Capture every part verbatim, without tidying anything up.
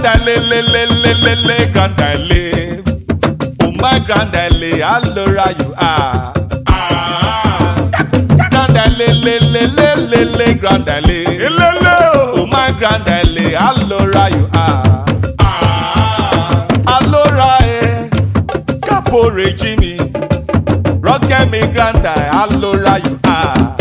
Grandale, le, le, le, le, le, grandale. Oh my grandale, allora you are. Grandale, le, le, le, le, le, grandale. Oh my grandale, allora you are. Allora eh, capo regimi. Rock me grandale, allora you are.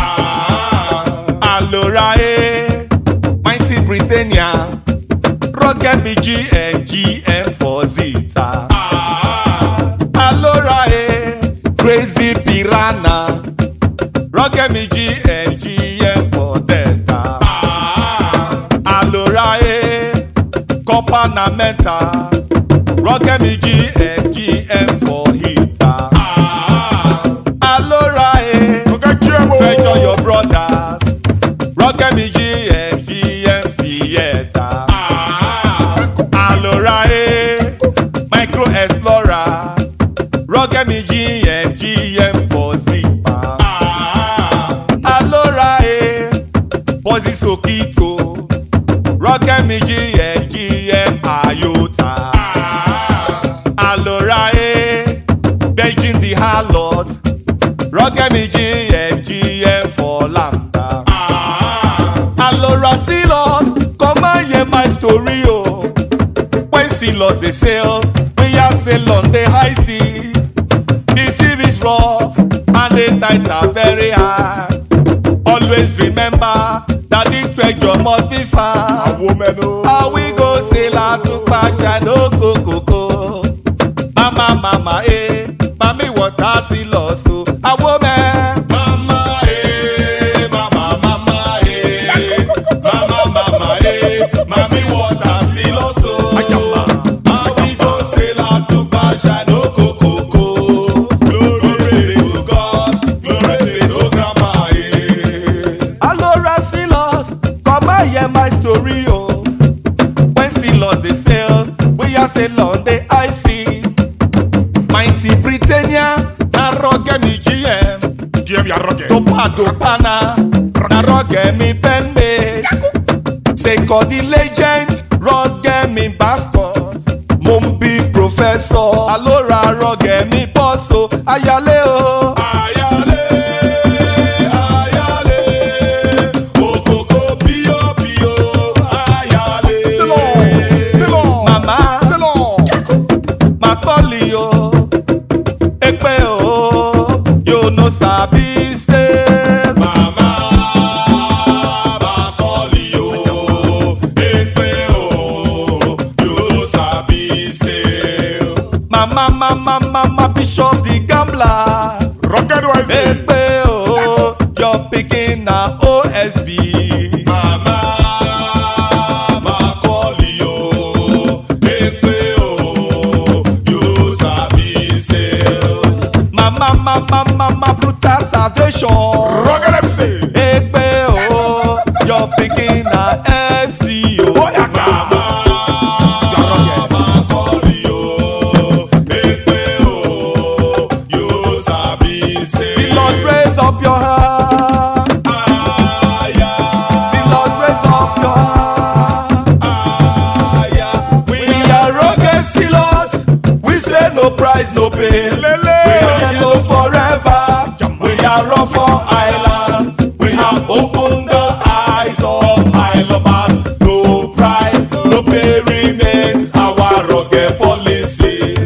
Allora eh, mighty Britannia. Rock me G M, G M for Zeta. Allora eh, crazy piranha. Rock me G M, G M for Delta. Allora eh, Copanamenta. Rock me G M, G M for Hita. Allora eh, treasure your brothers. Rock me G M, G M Fiesta. Allora eh, Micro Explorer. Rock me G M, G M for Zipa. Allora eh, Bozi Sokito. Rock me G M, G M Iota. Allora eh, Beijing the Harlot. Rock me G M, G M for Lambda. Allora Silos, come and hear my story oh. When Silos they sail, we are sail on the high sea. The sea is rough and the tides are very high. Always remember that the treasure must be found. How we go sail out to Pasha no go go go. Mama mama eh, mami water Silos oh. A woman. Mama eh, mama mama eh, mama mama eh, mami water Silos oh. How we go sail out to Pasha no go go go. Glory be to God, glory be to Grandma eh. Allora Silos, come and hear my story oh. When Silos they sail, we are sail on the high sea. Mighty Britannia, na rock me G M. G M ya roge. Topa dopana, na rock me penmate. Say call the legend, rock me basket. Mumbi professor, allora rock me bosso. Ayale oh. Ayale, ayale. Okoko pio pio. Ayale. C'est long, c'est long. Mama, C'est long. Macaulay oh. Ekpe oh, you no sabi say. Mama, Macaulay oh. Ekpe oh, you no sabi say. Mama, mama, mama, Bishop the gambler. Rocket wise. Ekpe oh, your pikin na O S B. Mama, Macaulay oh. Ekpe oh, you no sabi say. Mama, mama, mama, brutal salvation. Rocket M C. Ekpe oh, your pikin na F C oh. Mama, Macaulay oh. Ekpe oh, you sabi say. The Lord raise up your hand. Ah, yeah. The Lord raise up your hand. Ah, yeah. We are rugged Silos. We say no price, no pay. Lele. We are yellow forever. We are rough for island. We have opened the eyes of Islanders. No price, no pay remains our rugged policy.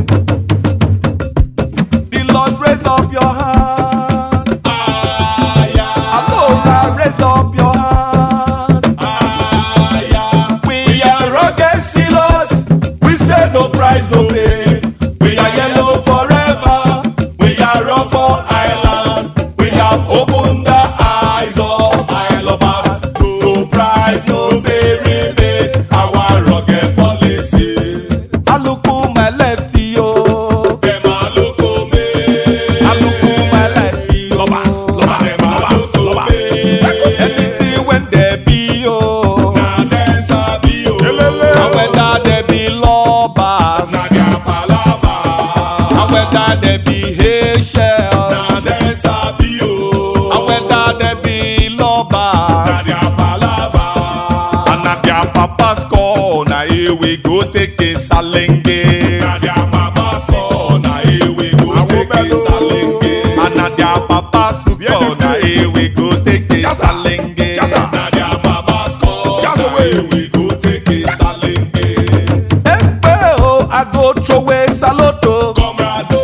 The Lord raise up your hand. Ah, yeah. Allora raise up your hand. Ah, yeah. We are rugged Silos. We say no price, no pay. We are yellow forever. We are rough for island. We have opened the eyes of Islanders. No price, no pay remains our rugged policy. Aluku my lefty yo. Dem aluku me. Aluku my lefty yo. Lobas, lobas, lobas, lobas. Anything when there be yo. Na dem sabi yo. And whether there be lobas. Na dia palava. And whether there be Haitians. Na dem sabi yo. And whether there be Na lobas. dia palava. And na their papa's corner. we go take a salenge. Na their mama son, na here we go take a salenge. And na their papa suko, na here we go take a salenge. Na their mama's call, na here we go take a salenge. Ekpe o, I go throw away saloto. Comrade,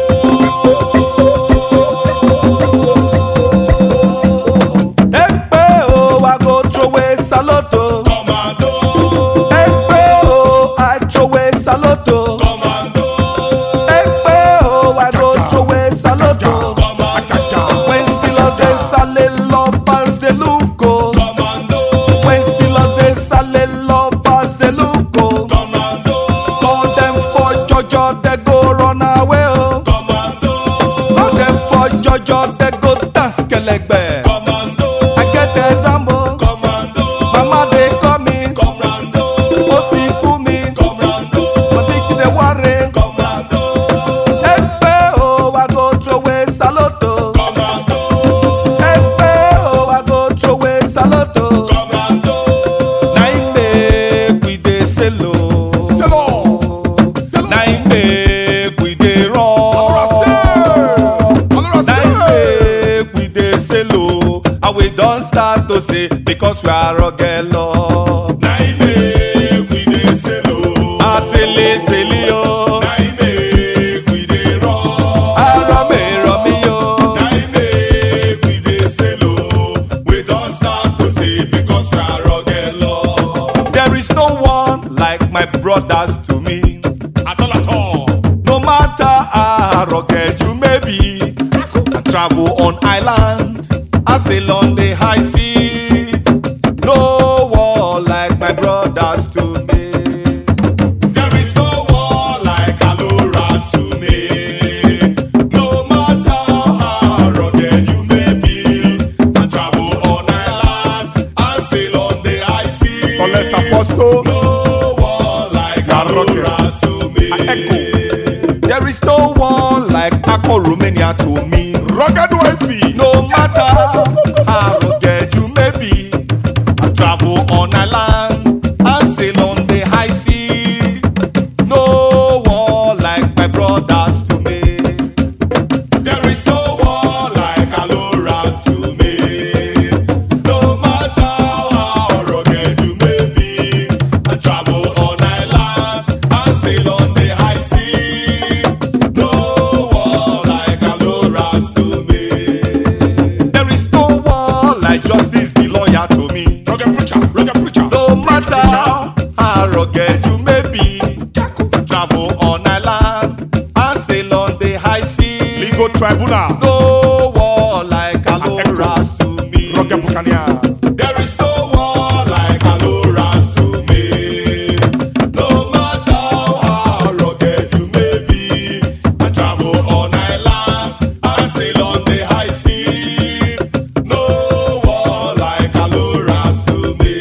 Ekpe o, I go throw away saloto. commando, Ekpe o, I throw away saloto. commando, Ekpe o, I go throw away saloto. commando, When silos dey sale lovers dey look o. commando, When silos dey sale lovers dey look o. commando, Call them for jojo they go run away o. commando, Call them for jojo they go dance kelegbe. commando, I get example. commando, Mama dey call me. commando, O si fún mi. commando, Mo ní kí dey worry. commando, Ekpe o, I go throw away saloto. commando, Ekpe o, I go throw away saloto. commando. Na im make we dey sell o. Na im make we dey run. Na im make we dey sell o. And we don start to say because we are rugged love. Na im make we dey sell o. Asele seli o. Na im make we dey run. Arami rami o. Na im make we dey sell o. We don start to say because we are rugged love. There is no one like my brothers to me. At all at all. No matter how rugged you may be, and travel on island, I sail on the high sea. No one like my brothers to me. There is no one like Aloras to me. No matter how rugged you may be, and travel on island and sail on the high sea. Honest apostle, No one like Aloras to me. there is no one like Akko Romania to me. Rugged wife be. No matter how rugged you may be, I travel on island and sail on the high sea. No one like my brothers to me. There is no one like Aloras to me. No matter how rugged you may be, and travel on island and sail on the high sea. No one like Aloras to me. There is no one like Justice the lawyer to me. Rugged preacher, rugged preacher. No matter how rugged you may be, I travel on island and sail on the high sea. Legal tribunal. No one like Aloras to me. Rugged Buccaneer. There is no one like Aloras to me. No matter how rugged you may be, and travel on island and sail on the high sea. No one like Aloras to me.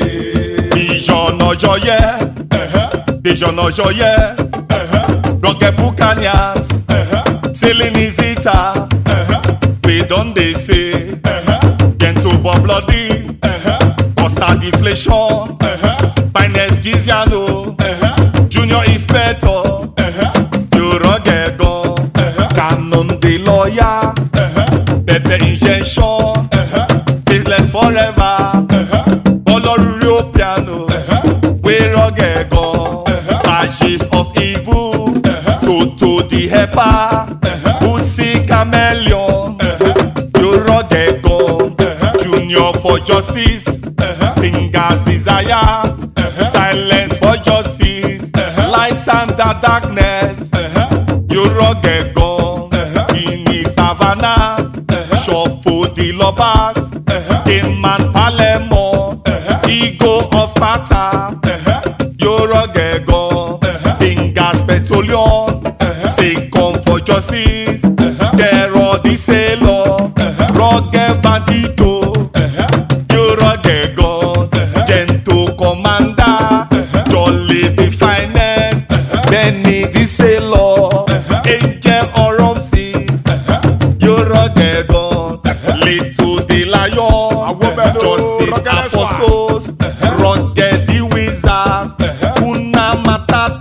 Vision Ojoye, Uh-huh, Vision Ojoye, uh-huh, Rugged Buccaneers, uh-huh, sailing is it ah? uh-huh, We done they say, uh-huh, gentle but bloody, uh-huh, constant deflation, uh-huh, finance Giziano, uh-huh, junior inspector, uh-huh, you rugged gun, uh-huh, canon the lawyer, uh-huh, better injection, uh-huh, business forever, uh-huh, Olorurio piano, uh-huh. we rugged gun, ashes of evil, Toto the helper, Pussy chameleon, you rugged gun, junior for justice, fingers desire, silent for justice, light and the darkness, you rugged gun, in the savannah, shuffle the lovers, King man Palermo, ego of Sparta, you rugged gun, fingers petroleum, say come for justice, terror the sailor, rugged bandito, you rugged gun, gentle commander, jolly the finest, Benny the sailor, angel or Ramses, you rugged gun, little the lion, justice apostles, rugged the wizard, Kuna Matata.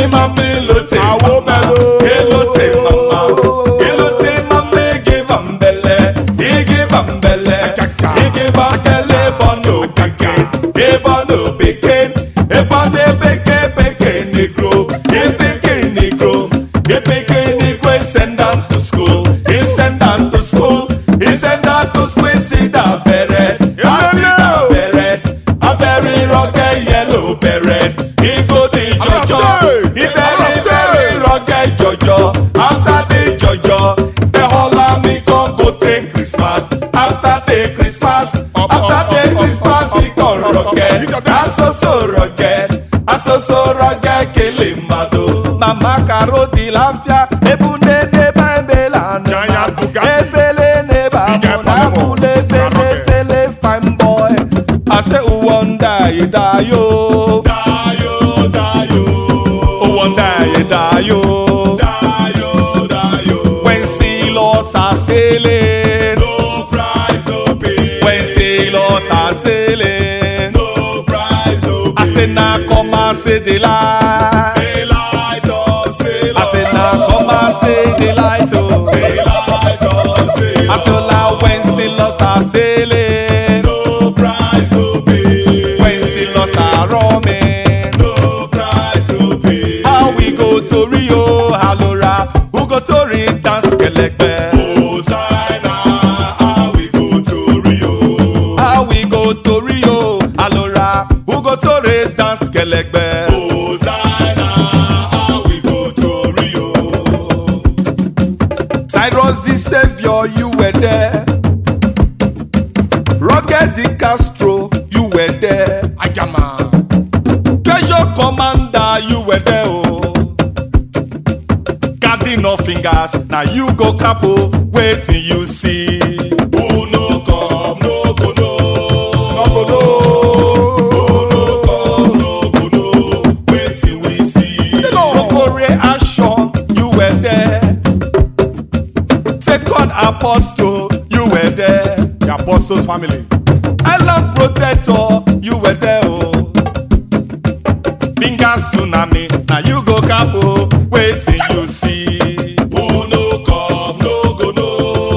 mami lote Awo mama. melo. Elote mama. Elote mama give am belle. He give am belle. He give am kele bono pikin. E bono pikin. E bono pikin pikin negro. E pikin negro. E pikin negro. He send am to school. He send am to school. He send am to school. See that beret. I see that beret. A very rugged yellow beret. He go the jojo. He very very rugged jojo. After the jojo, the whole army come go take Christmas. After the Christmas, after the Christmas, he come rugged. Aso so rugged, aso so rugged, Kilimado. Mama karoti lafia, ebune ne bambelano. Giant Bugatti. Efele ne bamona bule fele fele fine boy. I say who wonder you die yo, Dayo, dayo. who wonder you die yo. Dayo, dayo. When sailors are sailing, No price, no pay. when sailors are sailing, No price, no I pay. say now come and say the light. Daylight of sailor. I say now come and say the light. Oh, Daylight of sailor. I say now when sailors are sailing, No price, no pay. when sailors are roaming. No price, no pay. How we go to Rio, Halora, who go to Rio, dance kelekbe. Hosanna, how we go to Rio. How we go to Rio, Halora, who go to Rio, dance kelekbe. Hosanna, how we go to Rio. Cyrus the Savior, you were there. Rugged the Castro, you were there. Agama. Treasure Commander, you were there. Oh. Cardinal Fingers, now you go capo, wait till you see. Who no come, no go no. No go no. Who no come, no go no. Wait till we see. Rokore Ashon, you were there. Second Apostle, you were there. The Apostles family. Island Protector, you were there. Oh. Finger Tsunami, now you go capo, wait till you see. Who no come, no go no.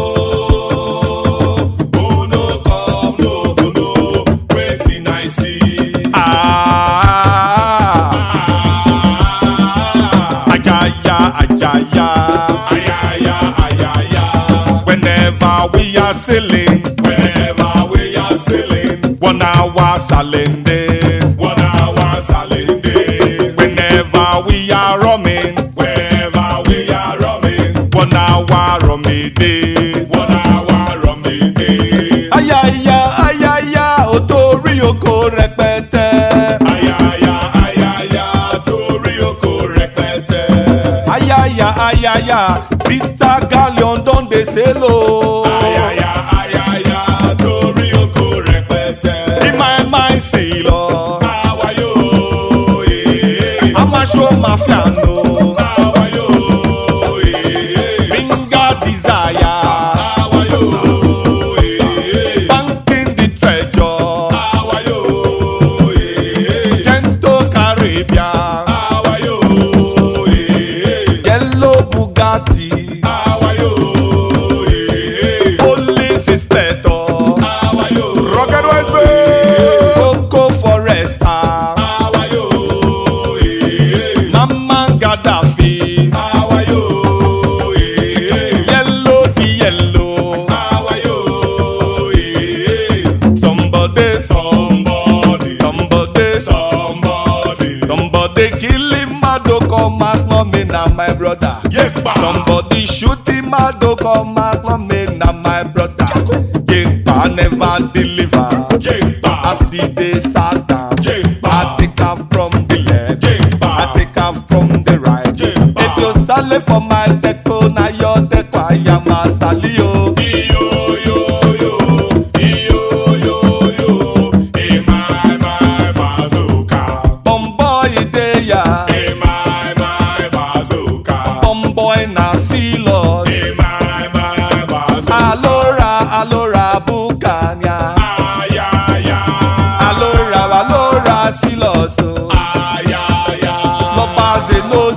Who no come, no go no. Wait till I see. Ah, Ah. ajaya, ajaya. Ayaya, ayaya. Whenever we are sailing, Whenever we are sailing, one hour salende. one hour sailing day. Whenever we are roaming, Wherever we are roaming, one hour roaming day. one hour roaming day. Ayaya, ayaya, otori oko rẹpẹtẹ. Ayaya, ayaya, torí oko rẹpẹtẹ. Ayaya, ayaya, Tita Galleon don dey sail o. Ayaya, ayaya, torí oko rẹpẹtẹ. Be my mind sailor, Àwa yóò, eh, Amasho Mafia no. àwa yóò, eh, Finger desire, àwa yóò, eh, banking the treasure. àwa yóò, eh, Gentle Caribbean, àwa yóò, eh, yellow Bugatti, àwa yóò, eh, police inspector, àwa yóò, rugged West Bay, Coco Forester, àwa yóò, eh, Mama Gaddafi, àwa yóò, eh, yellow the yellow. àwa yóò, eh, Somebody, somebody, somebody, somebody, somebody kill him, Mado come back, no me na my brother. yepa, Somebody shoot him, Mado come back, no me na my brother. Yepa never deliver. yepa, I still dey start am. yepa, I take am from the left. yepa, I take am from the right. Yepa. If you sale for my deco, na your deco I am a sali o. iyo, yo, yo, iyo, yo, yo, eh, my, my bazooka, Bomboy dey ya, eh, my, my bazooka, bomboy na silo. eh, my, my bazooka, Alora, alora bukanya. ayaya, Alora, alora silos o. ayaya, Lovers dey know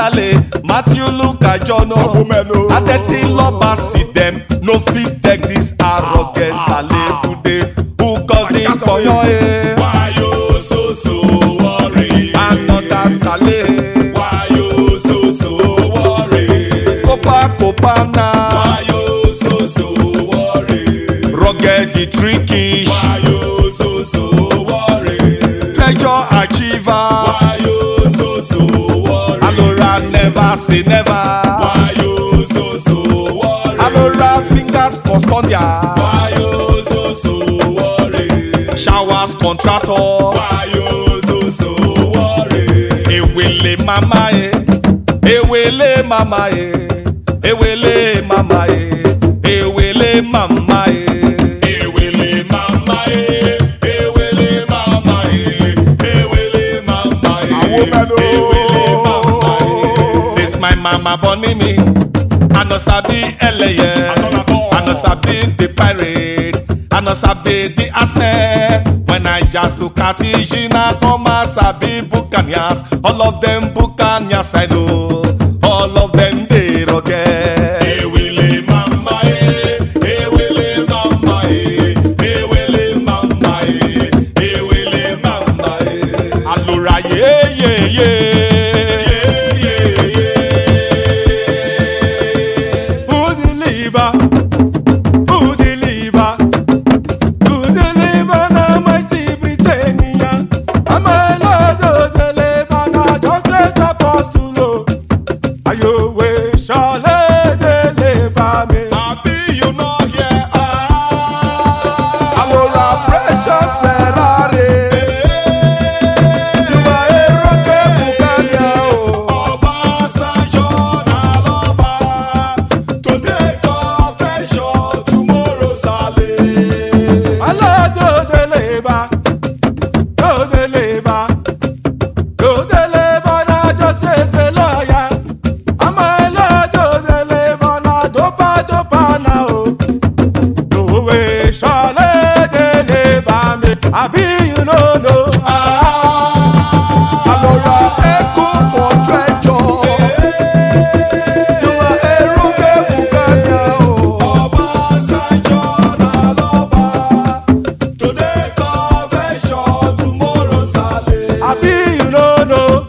Sale, Matthew, Luke, and John. Adeti Loba see them, no fit take this arrogant Sale today. Who cause it for your head? Why you so so worried? Another Sale. Why you so so worried? Copa Copa now. Why you so so worried? Rugged the trickish. Why you so so worried? Treasure achiever. Why you so so worried? Alora never say never. Why you so so worried? Alora fingers postonia. Why you so so worried? Showers contractor. Why you so so worried? Ewele mama e. Ewele mama e. Ewele mama e. Ewele mama e. Ewele mama e, ewele mama e, ewele mama e, ewele mama e. Since my mama born me, I no sabi eleye. I no sabi the pirate. I no sabi the asne. When I just look at Ijina, come and sabi Buccaneers. All of them Buccaneers I know. All of them they rugged. Ewele mama e, ewele mama e, ewele mama e, ewele mama e. Alora ye ye ye. Yeah, yeah, yeah. Who deliver? Who deliver? Who deliver na mighty Britannia? I'm a Lord who deliver na just as apostle. Oh. Ayo we shall deliver me. Abi you know here, ah. Alora precious Ferrari. You are a rocket Buccaneer. Oh. Obasanjo na loba, today confession, tomorrow Sale. Allah do deliver, do deliver, do deliver na just as a lawyer. I'm a Lord do deliver na dopa dopa na o. Do we shall deliver me? Abi you no know. Ah, Alora echo for treasure. You are a rocket Buccaneer. Oh. Obasanjo na loba, today confession, tomorrow Sale. Abi you no know.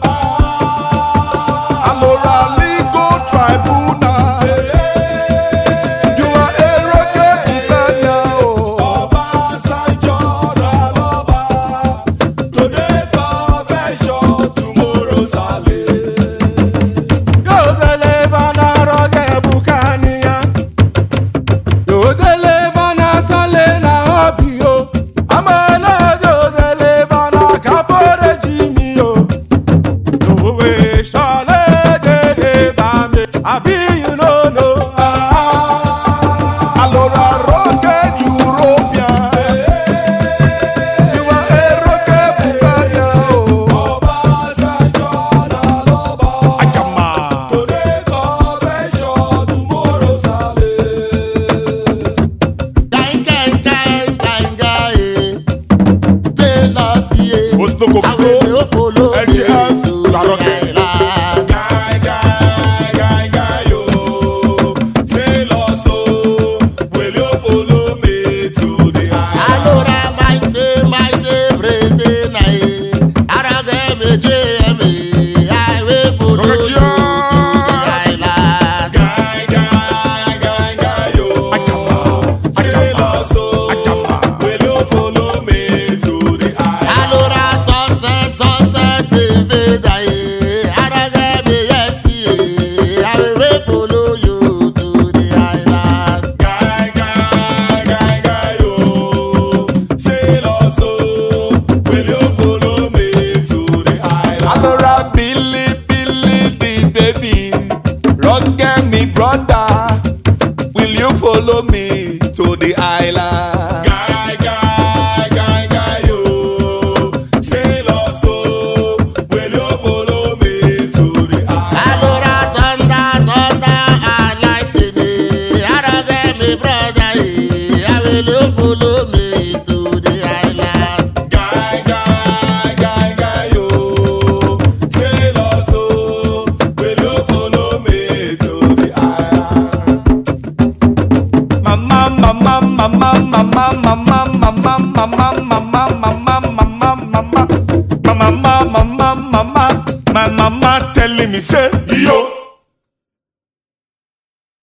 Alora legal tribunal. You are a rocket Buccaneer. Oh. Obasanjo na loba, today confession, tomorrow Sale. You deliver na rocket Buccaneer. You deliver na Sale na Obio. Amala you deliver na Capore Jimmy. Oh. You we shall deliver me. Abi you no know. Ah, Alora rocket European. You are a rocket Buccaneer. Oh. Obasanjo na loba, Ajama. today confession, tomorrow Sale. Osoko Kuro, L G S, La Roque. Guy, guy, guy, guy, yo. Say lost, oh. Will you follow me to the island? Guy, guy, guy, guy, yo. Say lost, oh. Will you follow me to the island? Guy, guy, guy, guy, yo. Say lost, oh. Will you follow me to the island? Alora Billy, Billy, the baby. Rock me brother. Will you follow me to the island?